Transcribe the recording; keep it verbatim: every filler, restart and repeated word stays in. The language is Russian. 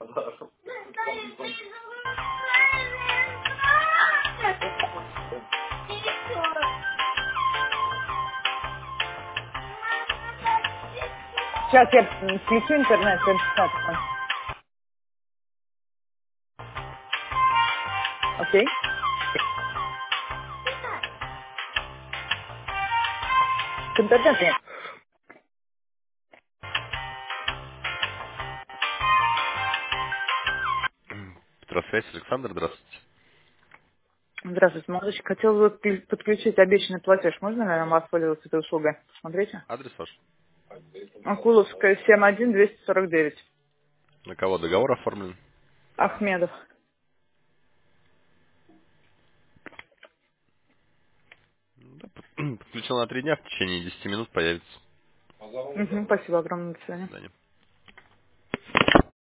Сейчас я м, включу интернет, я писать. Окей? К интернету. Петросвязь, Александр, здравствуйте. Здравствуйте, молодочек. Хотел бы пи- подключить обещанный платеж. Можно ли нам воспользоваться этой услугой? Смотрите. Адрес ваш? Акуловская, семь один двести сорок девять. На кого договор оформлен? Ахмедов. Да, под- подключил на три дня, в течение десяти минут появится. Мгм, спасибо огромное. До До свидания. свидания.